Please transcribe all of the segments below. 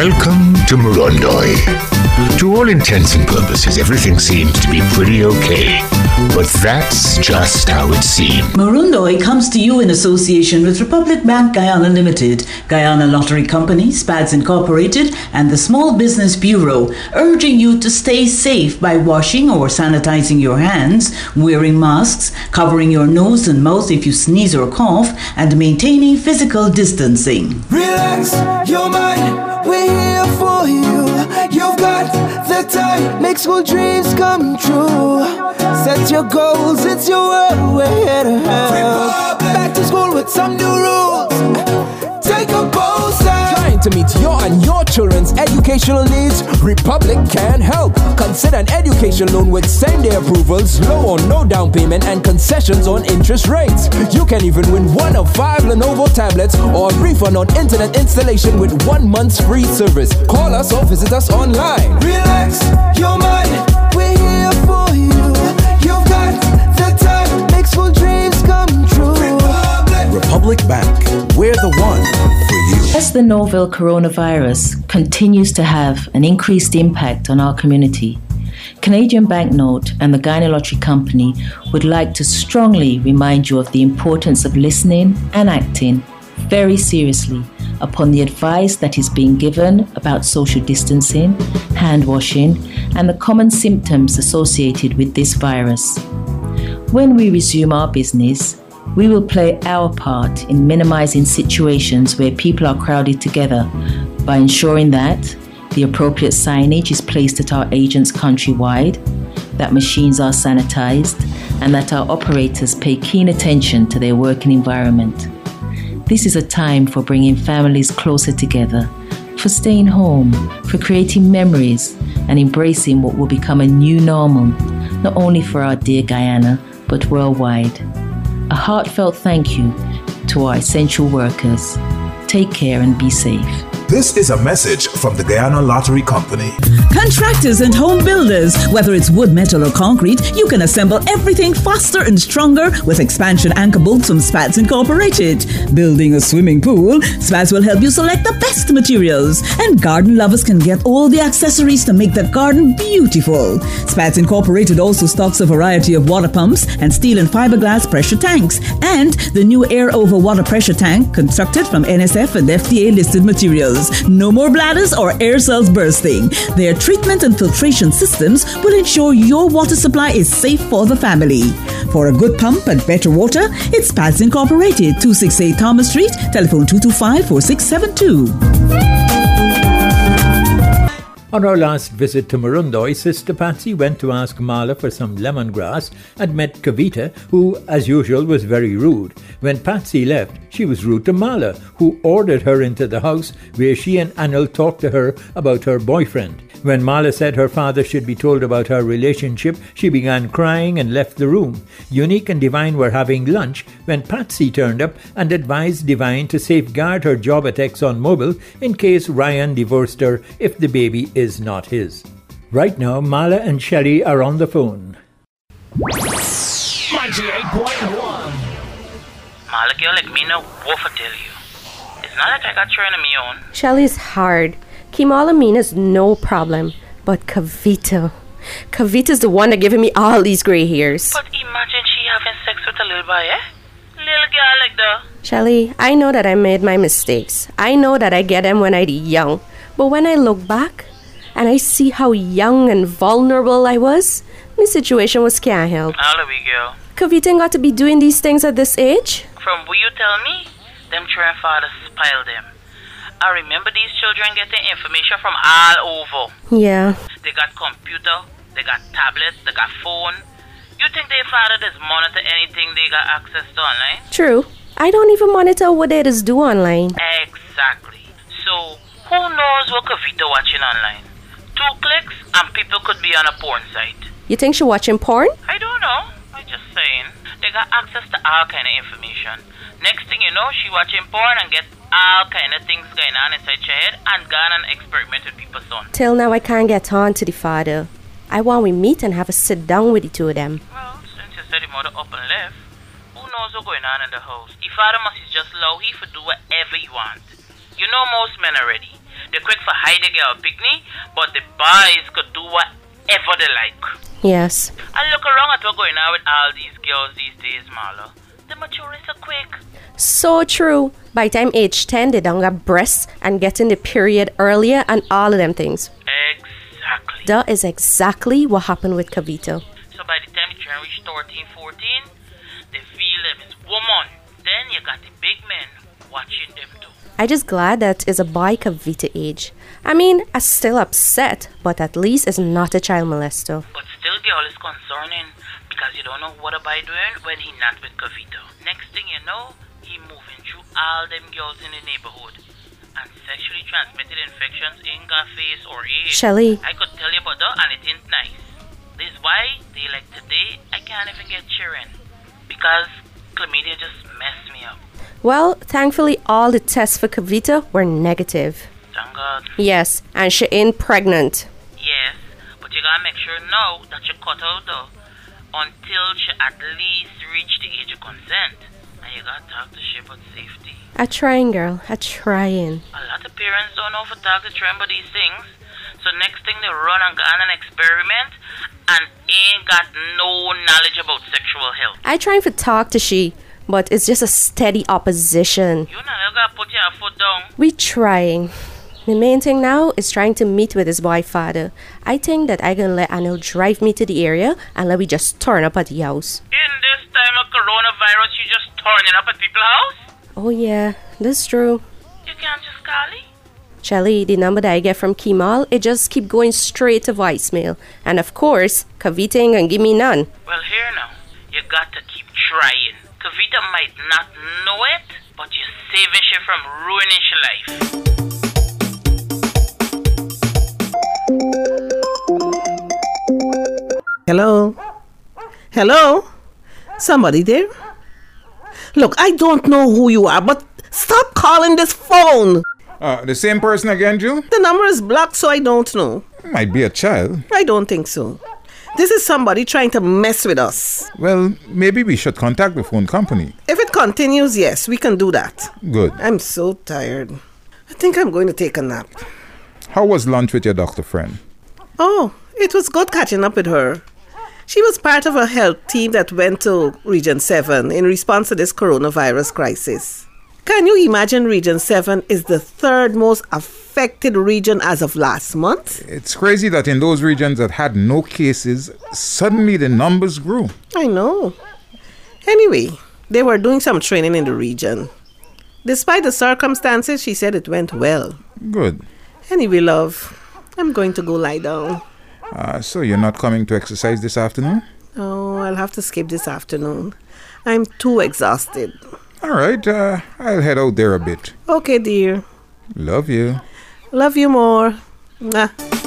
Welcome to Murundoi. To all intents and purposes, everything seems to be pretty okay. But that's just how it seems. Murundoi comes to you in association with Republic Bank Guyana Limited, Guyana Lottery Company, SPADS Incorporated, and the Small Business Bureau, urging you to stay safe by washing or sanitizing your hands, wearing masks, covering your nose and mouth if you sneeze or cough, and maintaining physical distancing. Relax your mind, we're here for you. You've got the time, make school dreams come true. Set your goals, it's your world, we're here to help. Back to school with some new rules. Take a bold step. Trying to meet your and your children's educational needs, Republic can help. Consider an education loan with same-day approvals, low or no down payment, and concessions on interest rates. You can even win 1 of 5 Lenovo tablets or a refund on internet installation with 1 month's free service. Call us or visit us online. Relax your mind, we're here for you. You've got the time, make school dreams come true. Republic Bank, we're the one for you. As the novel coronavirus continues to have an increased impact on our community, Canadian Banknote and the Guyana Lottery Company would like to strongly remind you of the importance of listening and acting very seriously upon the advice that is being given about social distancing, hand washing, and the common symptoms associated with this virus. When we resume our business, we will play our part in minimizing situations where people are crowded together by ensuring that the appropriate signage is placed at our agents countrywide, that machines are sanitized, and that our operators pay keen attention to their working environment. This is a time for bringing families closer together, for staying home, for creating memories, and embracing what will become a new normal, not only for our dear Guyana, but worldwide. A heartfelt thank you to our essential workers. Take care and be safe. This is a message from the Guyana Lottery Company. Contractors and home builders, whether it's wood, metal, or concrete, you can assemble everything faster and stronger with expansion anchor bolts from SPADS Incorporated. Building a swimming pool, SPADS will help you select the best materials. And garden lovers can get all the accessories to make the garden beautiful. SPADS Incorporated also stocks a variety of water pumps and steel and fiberglass pressure tanks. And the new air over water pressure tank constructed from NSF and FDA listed materials. No more bladders or air cells bursting. Their treatment and filtration systems will ensure your water supply is safe for the family. For a good pump and better water, it's SPADS Incorporated, 268 Thomas Street, telephone 225-4672. On our last visit to Murundoi, Sister Patsy went to ask Mala for some lemongrass and met Kavita, who, as usual, was very rude. When Patsy left, she was rude to Mala, who ordered her into the house where she and Anil talked to her about her boyfriend. When Mala said her father should be told about her relationship, she began crying and left the room. Unique and Divine were having lunch when Patsy turned up and advised Divine to safeguard her job at ExxonMobil in case Ryan divorced her if the baby is not his. Right now, Mala and Shelley are on the phone. 98.1. Mala, girl, like me know what to tell you. It's not like I got trained on my own. Shelley's hard. Kimalamina's no problem. But Kavita's the one that giving me all these grey hairs. But imagine she having sex with a little boy, eh? Little girl like that. Shelley, I know that I made my mistakes. I know that I get them when I was young. But when I look back and I see how young and vulnerable I was, my situation was can't help. All we girl. Kavita ain't got to be doing these things at this age. From what you tell me, them children fathers spoil them. I remember these children getting information from all over. Yeah. They got computer, they got tablets, they got phone. You think their father does monitor anything they got access to online? True. I don't even monitor what they just do online. Exactly. So, who knows what Kavita watching online? 2 clicks and people could be on a porn site. You think she watching porn? I don't know. I'm just saying. They got access to all kind of information. Next thing you know, she watching porn and get all kind of things going on inside your head and gone and experiment with people's son. Till now I can't get on to the father. I want we meet and have a sit down with the two of them. Well, since you said the mother up and left, who knows what's going on in the house? The father must just allow he for do whatever he wants. You know most men already. They're quick for hide the girl picnic, but the boys could do whatever they like. Yes. And look around at what's going on with all these girls these days, Marla. The mature so quick. So true. By time age 10, they don't got breasts and getting the period earlier and all of them things. Exactly. That is exactly what happened with Kavita. So by the time the children reach 13, 14, they feel them as woman. Then you got the big men watching them too. I just glad that is a boy Kavita age. I mean, I'm still upset, but at least it's not a child molester. But still, girl, is concerning because you don't know what a boy doing when he not with Kavita. Next thing you know, he moving through all them girls in the neighborhood and sexually transmitted infections in her face or AIDS. Shelly. I could tell you about that and it ain't nice. This is why they like today I can't even get cheering because chlamydia just messed me up. Well, thankfully all the tests for Kavita were negative. Thank God. Yes, and she ain't pregnant. Yes, but you gotta make sure now that you cut out though until she at least reach the age of consent. And you gotta talk to she about safety. I'm trying, girl. I'm trying. A lot of parents don't know how to talk to children about these things. So next thing they run and go on an experiment and ain't got no knowledge about sexual health. I trying to talk to she, but it's just a steady opposition. You know, you gotta put your foot down. We trying. The main thing now is trying to meet with his boy father. I think that I can let Anil drive me to the area and let me just turn up at the house. In this time of coronavirus, you just turning up at people's house? Oh yeah, that's true. You can't just call it? Shelly, the number that I get from Kemal, it just keep going straight to voicemail. And of course, Kavita ain't gonna give me none. Well, here now, you got to keep trying. Kavita might not know it, but you're saving she from ruining she life. Hello? Hello? Somebody there? Look, I don't know who you are, but stop calling this phone. The same person again, Jill? The number is blocked, so I don't know. Might be a child. I don't think so. This is somebody trying to mess with us. Well, maybe we should contact the phone company. If it continues, yes, we can do that. Good. I'm so tired. I think I'm going to take a nap. How was lunch with your doctor friend? Oh, it was good catching up with her. She was part of a health team that went to Region 7 in response to this coronavirus crisis. Can you imagine Region 7 is the third most affected region as of last month? It's crazy that in those regions that had no cases, suddenly the numbers grew. I know. Anyway, they were doing some training in the region. Despite the circumstances, she said it went well. Good. Anyway, love, I'm going to go lie down. So you're not coming to exercise this afternoon? Oh, I'll have to skip this afternoon. I'm too exhausted. All right, I'll head out there a bit. Okay, dear. Love you. Love you more. Mwah.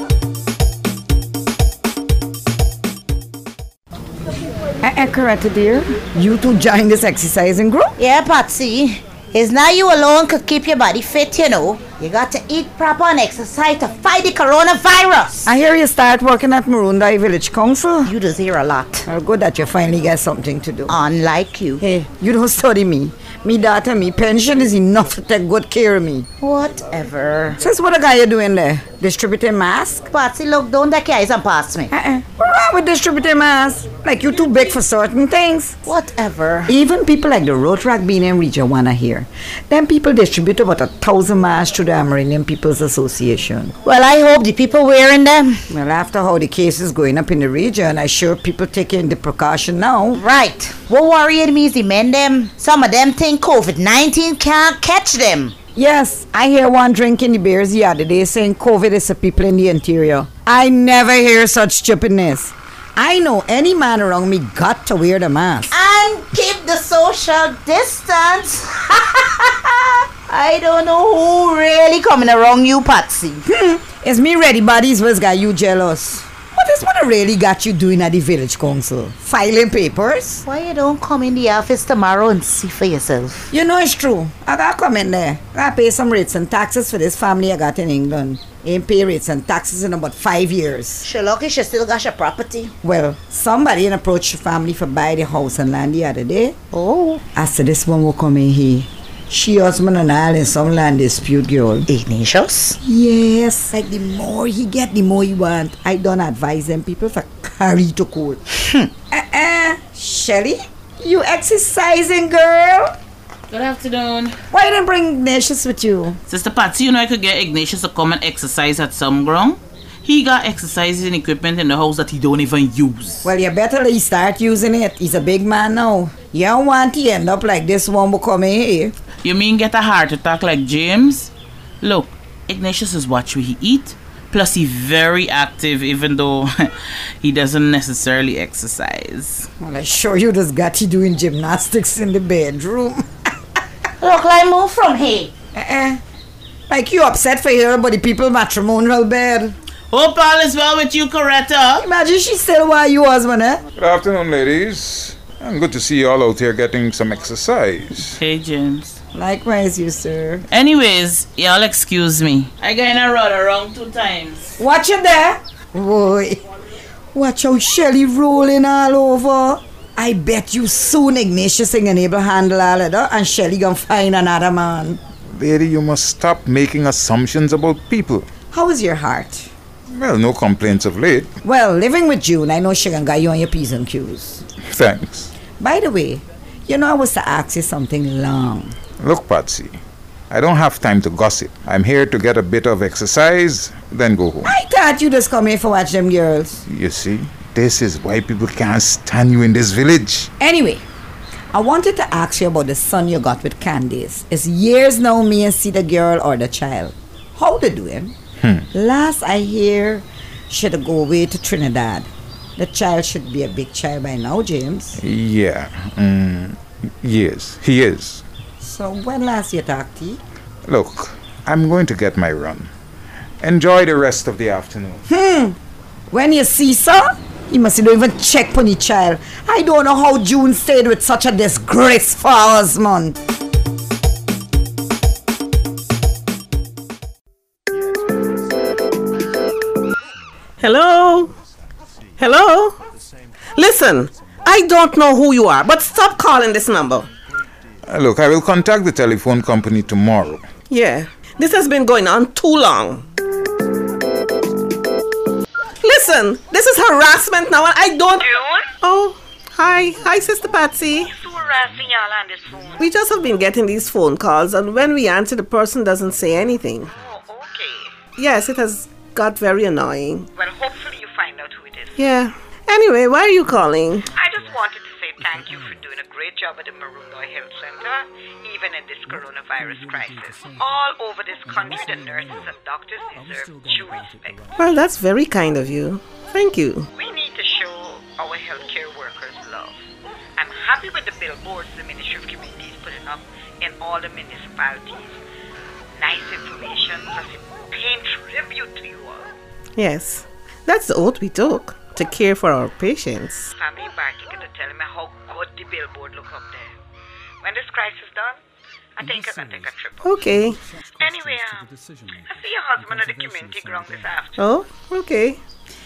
Coretta, dear, you two join this exercising group? Yeah, Patsy. It's not you alone could keep your body fit, you know. You got to eat proper and exercise to fight the coronavirus. I hear you start working at Marundai Village Council. You just hear a lot. Well, good that you finally get something to do. Unlike you. Hey, you don't study me. Me daughter, me pension is enough to take good care of me. Whatever. Says what the guy you doing there? Distributing masks? Patsy, look, don't take your eyes and pass me. What's wrong with distributing masks? Like you too big for certain things. Whatever. Even people like the Rotaract Bean and Region wanna hear. Them people distribute about 1,000 masks through the Amerindian People's Association. Well, I hope the people wearing them. Well, after how the case is going up in the region, I sure people taking the precaution now. Right. What worrying me is the men them. Some of them think COVID-19 can't catch them. Yes, I hear one drinking the beers the other day saying COVID is the people in the interior. I never hear such stupidness. I know any man around me got to wear the mask. And keep the social distance. I don't know who really coming around you, Patsy. It's me ready bodies was got you jealous. What is what I really got you doing at the village council? Filing papers? Why you don't come in the office tomorrow and see for yourself? You know it's true. I gotta come in there. I gotta pay some rates and taxes for this family I got in England. Ain't pay rates and taxes in about 5 years. She lucky she still got your property. Well, somebody approached the family for buy the house and land the other day. Oh. I said this one will come in here. She husband and I in some land dispute, girl. Ignatius? Yes, like the more he get, the more he want. I don't advise them people for carry to court. Shelly, you exercising, girl? Good afternoon. Why you didn't bring Ignatius with you? Sister Patsy, you know I could get Ignatius to come and exercise at some ground. He got exercising equipment in the house that he don't even use. Well, you better let him start using it. He's a big man now. You don't want to end up like this one who come in here. You mean get a heart attack like James? Look, Ignatius is watch what he eat. Plus he very active even though he doesn't necessarily exercise. Well, I sure you just got you doing gymnastics in the bedroom. Look, like move from here. Like you upset for hearing about the people matrimonial bed. Hope all is well with you, Coretta. Imagine she still want you husband, eh? Good afternoon, ladies. And good to see you all out here getting some exercise. Hey, James. Likewise, you, sir. Anyways, y'all excuse me. I got in a run around 2 times. Watch it there. Boy, watch how Shelly rolling all over. I bet you soon Ignatius ain't able to handle all of that and Shelly gonna find another man. Lady, you must stop making assumptions about people. How is your heart? Well, no complaints of late. Well, living with June, I know she can get you on your P's and Q's. Thanks. By the way, you know I was to ask you something long. Look, Patsy, I don't have time to gossip. I'm here to get a bit of exercise, then go home. I thought you just come here for watch them girls. You see, this is why people can't stand you in this village. Anyway, I wanted to ask you about the son you got with Candace. It's years now me and see the girl or the child. How they doing? Last I hear, should go away to Trinidad. The child should be a big child by now, James. Yeah, yes, he is. So when last you talked to you? Look, I'm going to get my run. Enjoy the rest of the afternoon. When you see so, you must don't even check on the child. I don't know how June stayed with such a disgraceful husband. Hello? Hello? Listen, I don't know who you are, but stop calling this number. Look, I will contact the telephone company tomorrow. Yeah, this has been going on too long. Listen, this is harassment now and I don't... June? Oh, hi. Hi, Sister Patsy. He's so harassing y'all on this phone. We just have been getting these phone calls and when we answer, the person doesn't say anything. Oh, okay. Yes, it has got very annoying. Well, hopefully you find out who it is. Yeah. Anyway, why are you calling? I just wanted to say thank you for doing a great job at the Marundo Health Center, even in this coronavirus crisis. All over this country, the nurses and doctors deserve due respect. Well, that's very kind of you. Thank you. We need to show our healthcare workers love. I'm happy with the billboards the Ministry of Community is putting up in all the municipalities. Nice information, plus it paying tribute to you all. Yes, that's the oath we took, to care for our patients. Family back, you can tell me how good the billboard look up there. When this crisis done, I think I can take a trip out. Okay. Anyway, I see your husband at the community ground this afternoon. Oh, okay.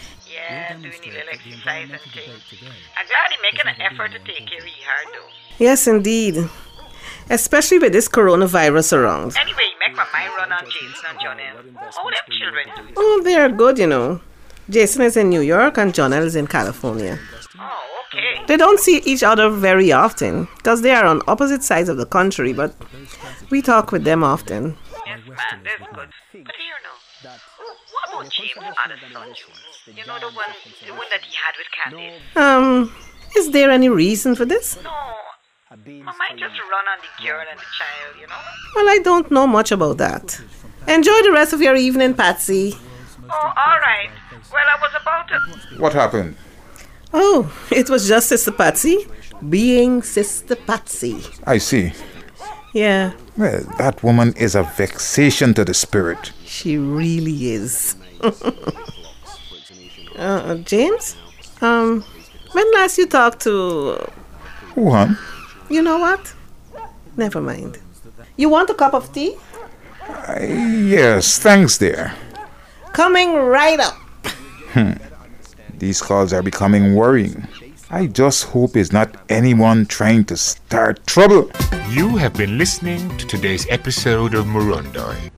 Yeah, doing a little exercise and things. I'm glad he's making an effort to take care of you hard though. Yes, indeed. Especially with this coronavirus around. Anyway, make my mind run on Jason and Jonelle. How them children doing? Oh, they are good, you know. Jason is in New York and Jonelle is in California. Oh, okay. They don't see each other very often because they are on opposite sides of the country, but we talk with them often. Yes, man, that's good. But here now, what about James' other son, June? You know the one that he had with Candace? Is there any reason for this? No. I might just run on the girl and the child, you know? Well, I don't know much about that. Enjoy the rest of your evening, Patsy. Oh, all right. Well, I was about to... What happened? Oh, it was just Sister Patsy being Sister Patsy. I see. Yeah. Well, that woman is a vexation to the spirit. She really is. James? When last you talked to... Who, hon? You know what? Never mind. You want a cup of tea? Yes, thanks, dear. Coming right up. These calls are becoming worrying. I just hope it's not anyone trying to start trouble. You have been listening to today's episode of Murundoi.